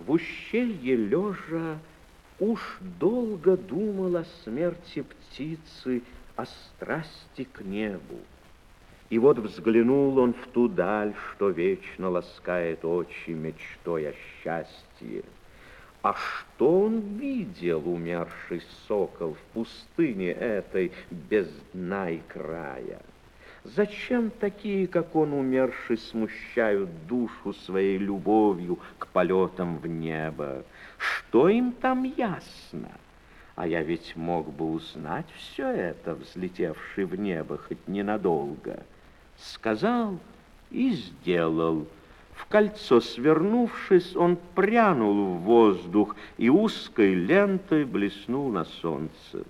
В ущелье лежа уж долго думал о смерти птицы, о страсти к небу. И вот взглянул он в ту даль, что вечно ласкает очи мечтой о счастье. А что он видел, умерший сокол, в пустыне этой без дна и края? Зачем такие, как он, умерший, смущают душу своей любовью к полетам в небо? Что им там ясно? А я ведь мог бы узнать все это, взлетевший в небо хоть ненадолго. Сказал и сделал. В кольцо свернувшись, он прянул в воздух и узкой лентой блеснул на солнце.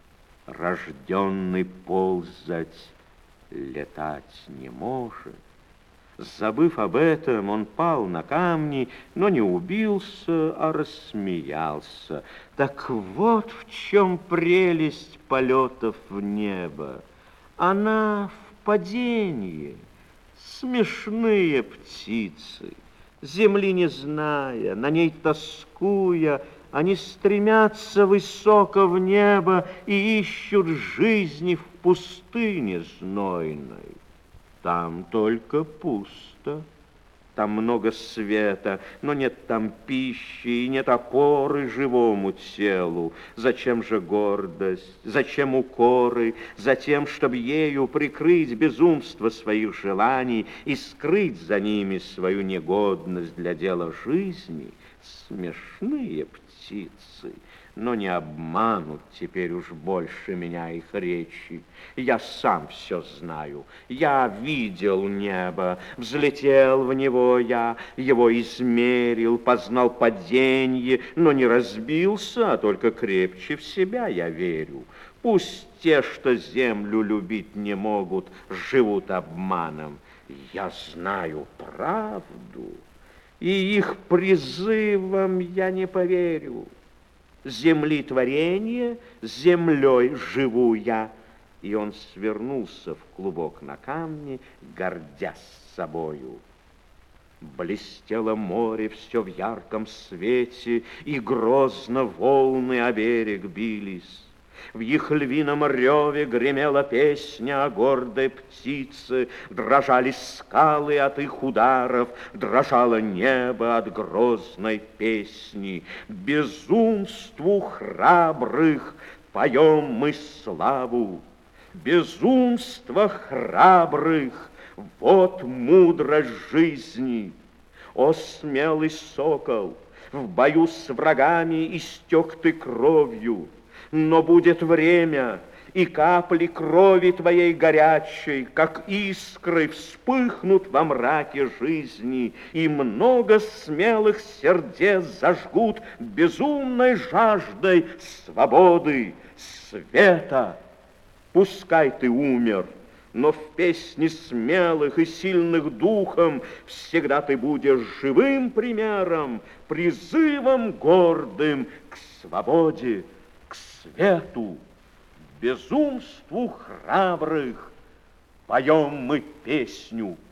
Рожденный ползать, летать не может. Забыв об этом, он пал на камни, но не убился, а рассмеялся. Так вот в чем прелесть полетов в небо. Она в падении. Смешные птицы, земли не зная, на ней тоскуя, они стремятся высоко в небо и ищут жизни в пустыне знойной. Там только пусто, там много света, но нет там пищи и нет опоры живому телу. Зачем же гордость, зачем укоры? Затем, чтобы ею прикрыть безумство своих желаний и скрыть за ними свою негодность для дела жизни. Смешные птицы, но не обманут теперь уж больше меня их речи. Я сам все знаю, я видел небо, взлетел в него я, его измерил, познал паденье, но не разбился, а только крепче в себя я верю. Пусть те, что землю любить не могут, живут обманом. Я знаю правду, и их призывам я не поверю. Земли творение, землей живу я. И он свернулся в клубок на камне, гордясь собою. Блестело море все в ярком свете, и грозно волны о берег бились. В их львином реве гремела песня о гордой птице, дрожали скалы от их ударов, дрожало небо от грозной песни. Безумству храбрых поем мы славу, безумство храбрых, вот мудрость жизни. О, смелый сокол, в бою с врагами истек ты кровью, но будет время, и капли крови твоей горячей, как искры, вспыхнут во мраке жизни, и много смелых сердец зажгут безумной жаждой свободы, света. Пускай ты умер, но в песне смелых и сильных духом всегда ты будешь живым примером, призывом гордым к свободе, к свету, безумству храбрых. Поем мы песню